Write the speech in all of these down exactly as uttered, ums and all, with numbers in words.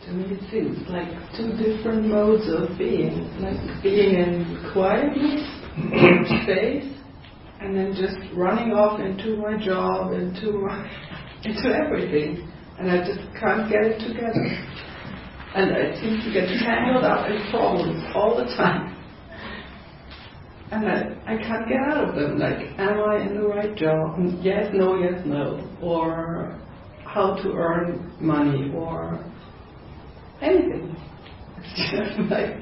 To me it seems like two different modes of being, like being in quietness, space, and then just running off into my job, into my, into everything, and I just can't get it together. And I seem to get tangled up in problems all the time. And I, I can't get out of them, like, am I in the right job? Yes, no, yes, no. Or how to earn money, or anything. It's just like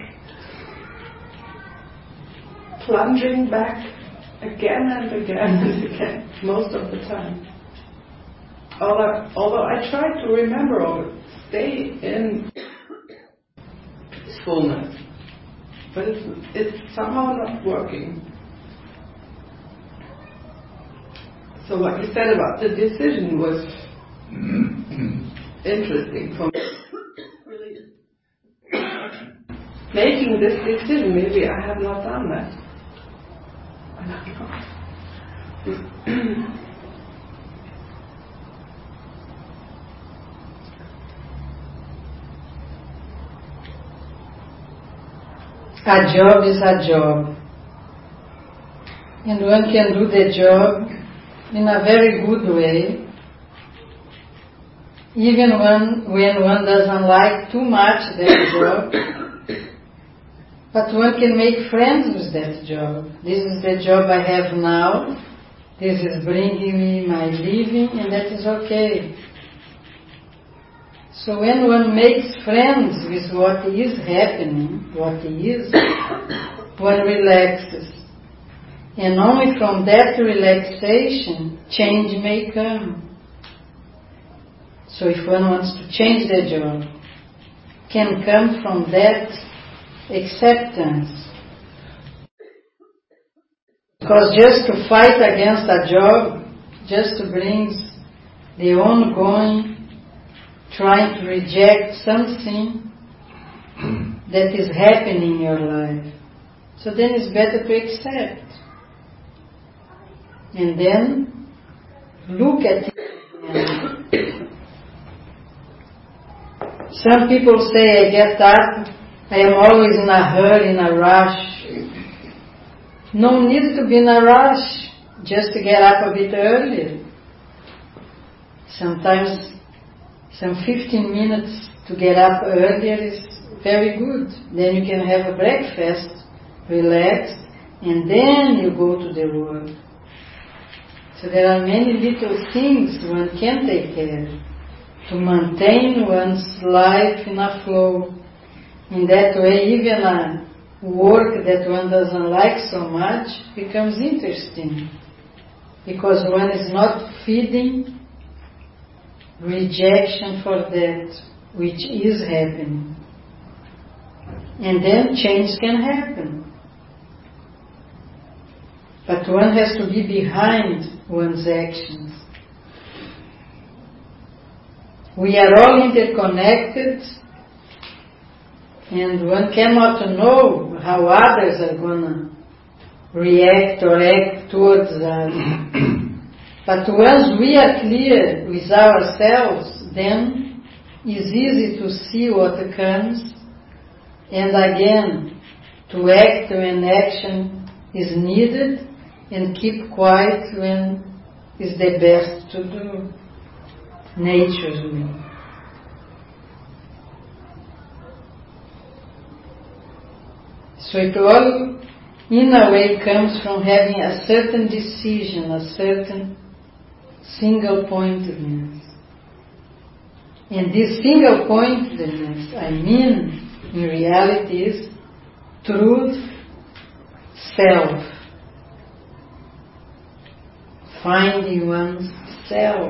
plunging back again and again and again, most of the time. Although, although I try to remember or stay in peacefulness, but it's, it's somehow not working. So what you said about the decision was interesting for me. Making this decision, maybe I have not done that. I don't know. A job is a job, and one can do the job in a very good way, even when, when one doesn't like too much that job. But one can make friends with that job. This is the job I have now. This is bringing me my living, and that is okay. So when one makes friends with what is happening, what is, one relaxes. And only from that relaxation, change may come. So if one wants to change the job, can come from that acceptance. Because just to fight against a job just brings the ongoing trying to reject something that is happening in your life. So then it's better to accept. And then look at it. Some people say, I get up, I am always in a hurry, in a rush. No need to be in a rush, just to get up a bit earlier. Sometimes some fifteen minutes to get up earlier is very good. Then you can have a breakfast, relaxed, and then you go to the work. So there are many little things one can take care to maintain one's life in a flow. In that way, even a work that one doesn't like so much becomes interesting, because one is not feeding rejection for that which is happening. And then change can happen. But one has to be behind one's actions. We are all interconnected, and one cannot know how others are going to react or act towards us. But once we are clear with ourselves, then it's easy to see what comes, and again, to act when action is needed, and keep quiet when is the best to do, nature's way. So it all, in a way, comes from having a certain decision, a certain single-pointedness. And this single-pointedness, I mean, in reality is truth, self. Finding one's self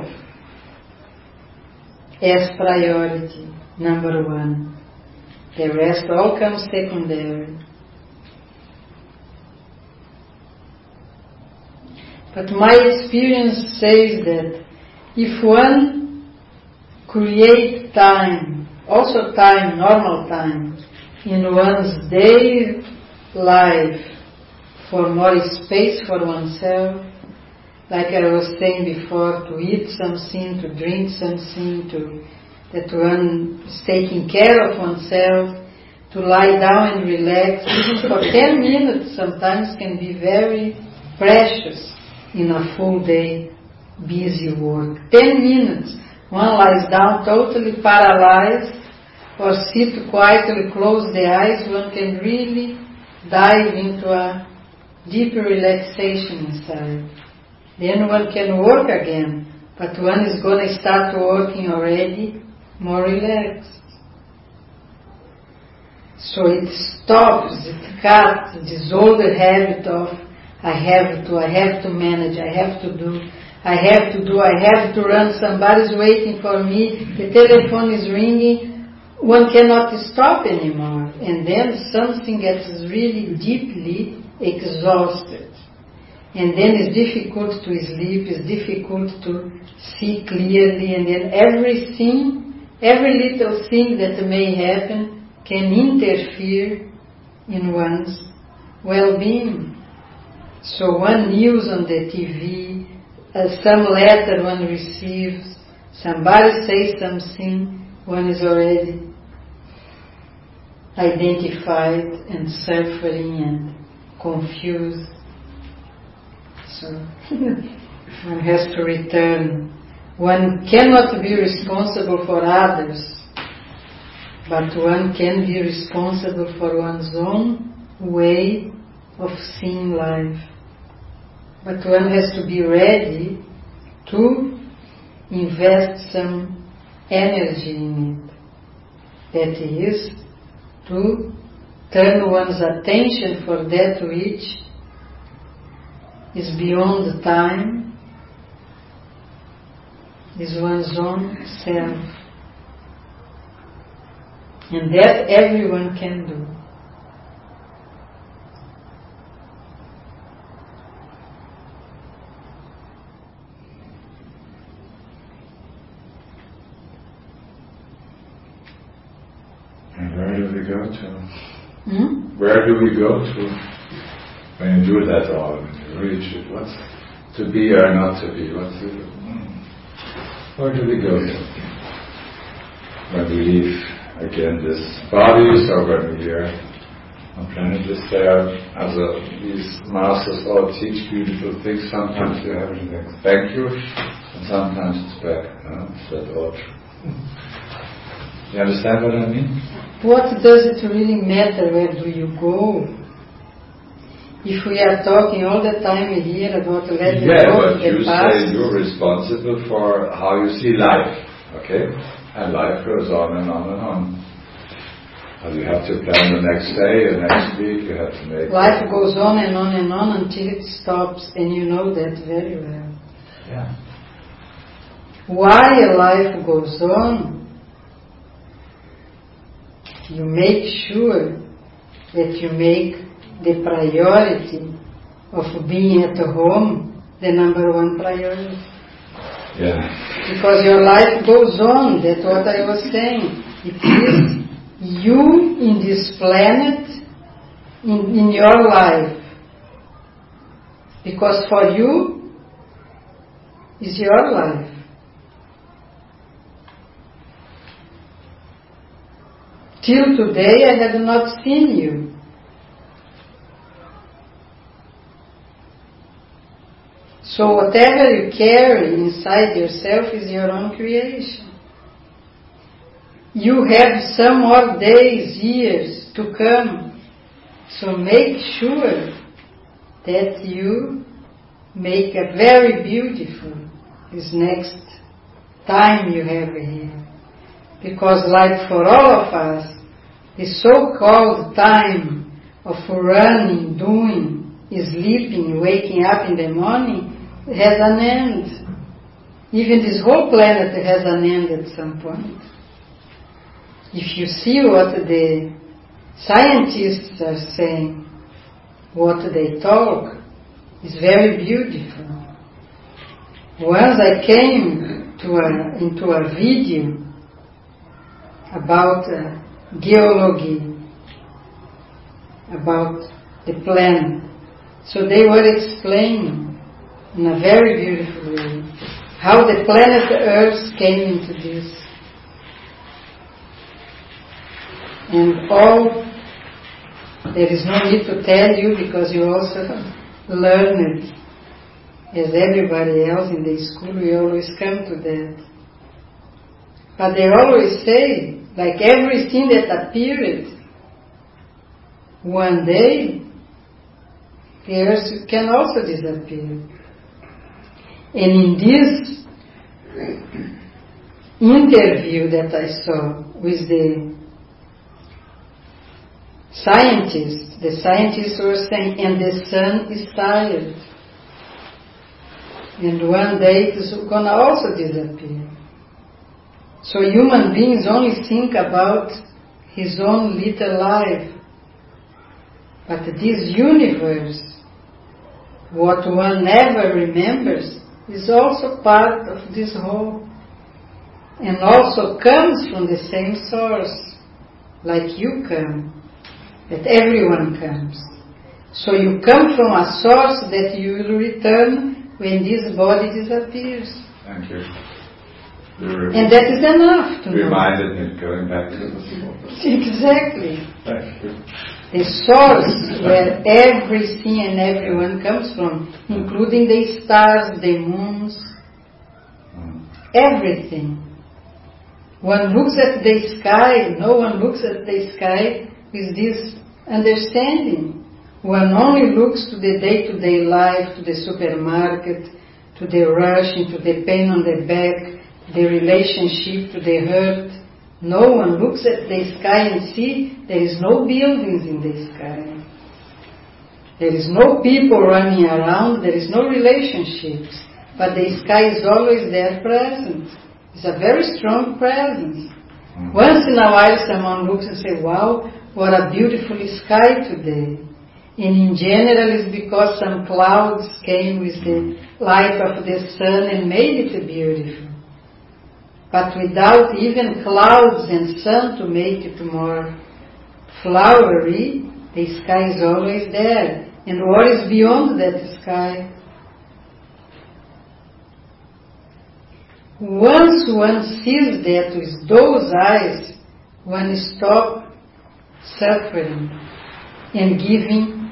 as priority, number one. The rest all comes secondary. But my experience says that if one creates time, also time, normal time, in one's daily life for more space for oneself, like I was saying before, to eat something, to drink something, to that one is taking care of oneself, to lie down and relax, even for ten minutes sometimes can be very precious in a full day busy work. ten minutes, one lies down totally paralyzed, or sit quietly, close the eyes, one can really dive into a deeper relaxation inside. Then one can work again, but one is going to start working already more relaxed. So it stops, it cuts this older habit of I have to, I have to manage, I have to do, I have to do, I have to run, somebody's waiting for me, the telephone is ringing, one cannot stop anymore. And then something gets really deeply exhausted. And then it's difficult to sleep, it's difficult to see clearly, and then everything, every little thing that may happen can interfere in one's well-being. So one news on the T V, uh, some letter one receives, somebody says something, one is already identified and suffering and confused. So one has to return. One cannot be responsible for others, but one can be responsible for one's own way of seeing life. But one has to be ready to invest some energy in it. That is, to turn one's attention for that which is beyond time, is one's own self. And that everyone can do. And where do we go to? Hmm? Where do we go to when you do that all? When you reach it, what's to be or not to be? What's it? Where do we go to? When we leave again this body, so when we are on planet is there, as a, these masters all teach beautiful things. Sometimes you have everything thank you, and sometimes it's back. No? Is that all true? You understand what I mean? What does it really matter where do you go? If we are talking all the time here about letting yeah, go but of the you past. say you're responsible for how you see life, okay? And life goes on and on and on. And you have to plan the next day, the next week, you have to make... Life goes on and on and on until it stops, and you know that very well. Yeah. Why life goes on? You make sure that you make the priority of being at home the number one priority. Yeah. Because your life goes on, that's what I was saying. It is you in this planet, in, in your life. Because for you is your life. Till today I had not seen you. So whatever you carry inside yourself is your own creation. You have some more days, years to come. So make sure that you make a very beautiful this next time you have here. Because like for all of us, the so-called time of running, doing, sleeping, waking up in the morning has an end. Even this whole planet has an end at some point. If you see what the scientists are saying, what they talk, is very beautiful. Once I came to a, into a video about uh, geology, about the planet. So they were explaining in a very beautiful way how the planet Earth came into this. And all, there is no need to tell you because you also learn it. As everybody else in the school, we always come to that. But they always say, like everything that appeared, one day, the earth can also disappear. And in this interview that I saw with the scientists, the scientists were saying, and the sun is tired. And one day it is going to also disappear. So human beings only think about his own little life. But this universe, what one never remembers, is also part of this whole. And also comes from the same source, like you come, that everyone comes. So you come from a source that you will return when this body disappears. Thank you. And that is enough to reminded know. me going back to the source. Exactly. Thank you. The source where everything and everyone comes from, including the stars, the moons, mm. everything. One looks at the sky, no one looks at the sky with this understanding. One only looks to the day-to-day life, to the supermarket, to the rush, to the pain on the back, the relationship, to the hurt. No one looks at the sky and see there is no buildings in the sky. There is no people running around, there is no relationships. But the sky is always there present. It's a very strong presence. Mm-hmm. Once in a while someone looks and says, wow, what a beautiful sky today. And in general it's because some clouds came with the light of the sun and made it beautiful. But without even clouds and sun to make it more flowery, the sky is always there. And what is beyond that sky? Once one sees that with those eyes, one stops suffering and giving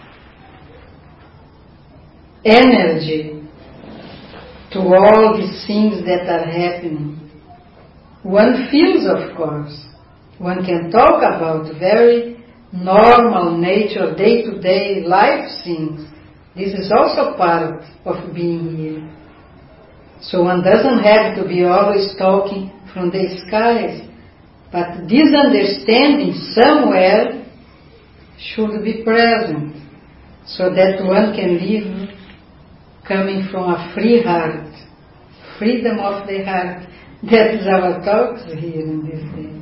energy to all these things that are happening. One feels, of course. One can talk about very normal nature, day-to-day life things. This is also part of being here. So one doesn't have to be always talking from the skies. But this understanding somewhere should be present, so that one can live coming from a free heart, freedom of the heart. That is our talks here in this day.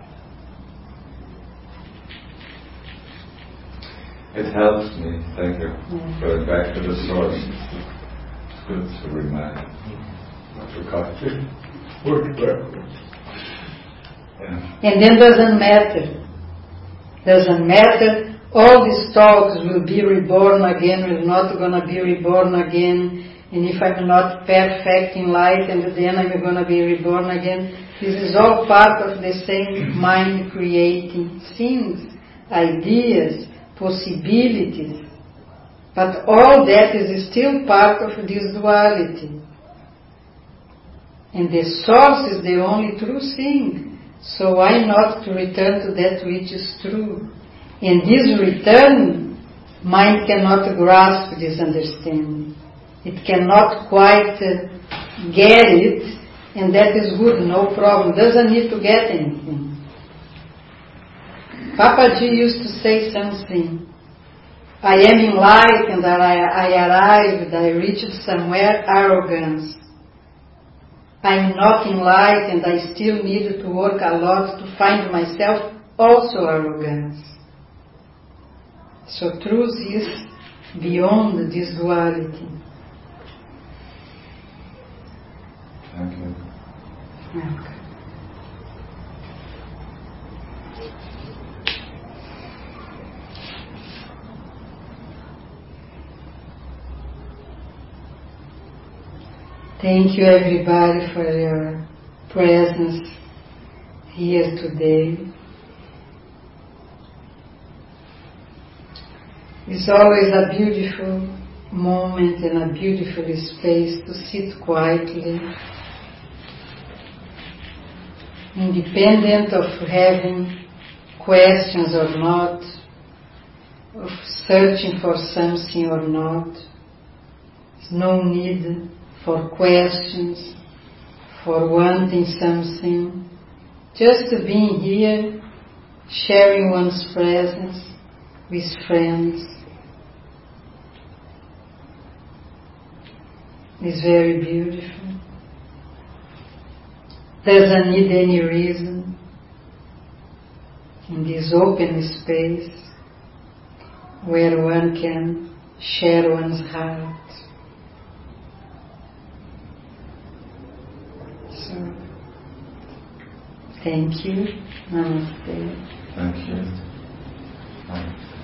It helps me, thank you. Yeah. Going back to the source. It's good to remind. Not to cut it. Work backwards. Yeah. And then doesn't matter. Doesn't matter. All these talks will be reborn again, will not going to be reborn again. And if I'm not perfect in life, and then I'm going to be reborn again. This is all part of the same mind creating things, ideas, possibilities. But all that is still part of this duality. And the source is the only true thing. So why not to return to that which is true? And this return, mind cannot grasp this understanding. It cannot quite uh, get it, and that is good, no problem. Doesn't need to get anything. Papaji used to say something. I am in light and I, I arrived, I reached somewhere, arrogance. I'm not in light and I still need to work a lot to find myself, also arrogance. So truth is beyond this duality. Thank you. Okay. Thank you everybody for your presence here today. It's always a beautiful moment and a beautiful space to sit quietly, independent of having questions or not, of searching for something or not. There's no need for questions, for wanting something. Just being here, sharing one's presence with friends is very beautiful. Doesn't need any reason. In this open space where one can share one's heart. So, thank you. Namaste. Thank you. Namaste.